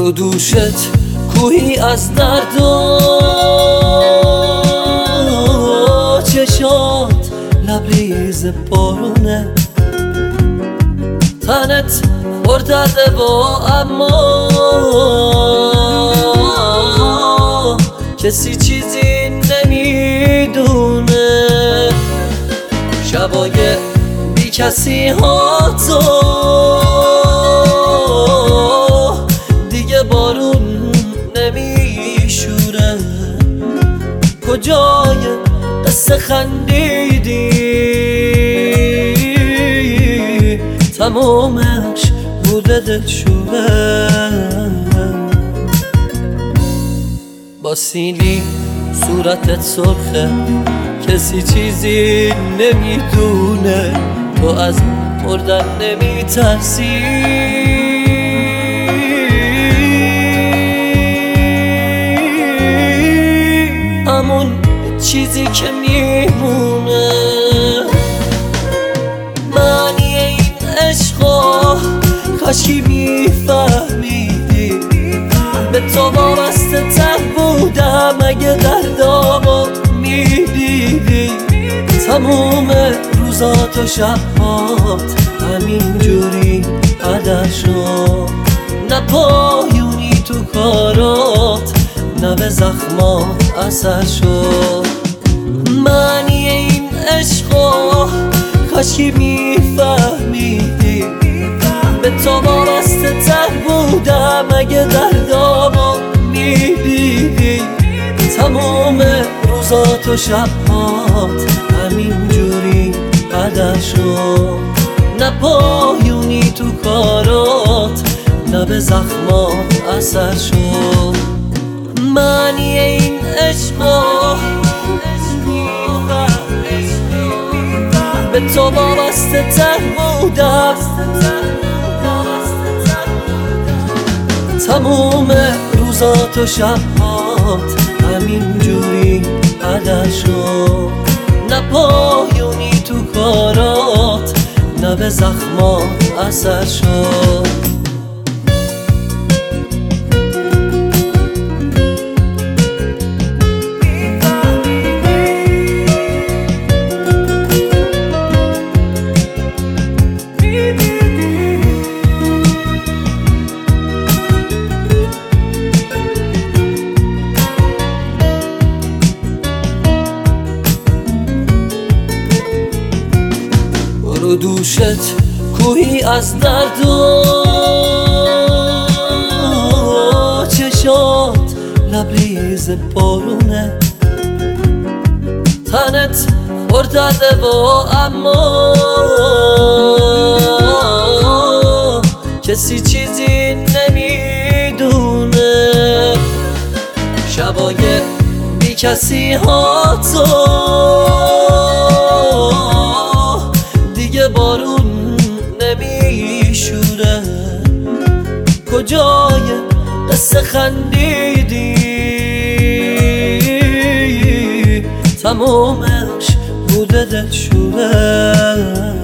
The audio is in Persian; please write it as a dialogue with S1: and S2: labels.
S1: رو دوشت کوهی از درد و چشات لبریز بارونه، تنت پر درده و اما کسی چیزی نمیدونه. شبای بی کسی ها تو دیگه بارون نمیشوره، کجای قصه خندیدی تمامش بوده دلشوره. با سیلی صورتت سرخه، کسی چیزی نمیدونه، تو از مردن نمیترسی. همون چیزی که میمونه معنی این عشقا، کاشکی میفهمیدی به تو وابسته تر بودم اگه دردامو میدیدی. تموم روزات و شبات همین جوری هدر شد، نه پایونی تو کارات نه به زخمات اثر شد. معنی این عشقا کاشکی میفهمیدی به تو وابسته تر بودم اگه دردامو میدیدی. تموم روزات و شبات همین جوری هدر شد، نه پایونی تو کارات نه به زخمات اثر شد. معنی این عشقا به تو وابسته تر بودم، تموم روزات و شبات همین جوری هدر شد، نه پایونی تو کارات نه به زخمات اثر شد. رو دوشت کوهی از درد و چشات لبریز بارونه، تنت پر درده و اما کسی چیزی نمیدونه. شبای بی کسی ها تو بارون نمیشوره، کجای قصه خندیدی تمامش بوده دلشوره.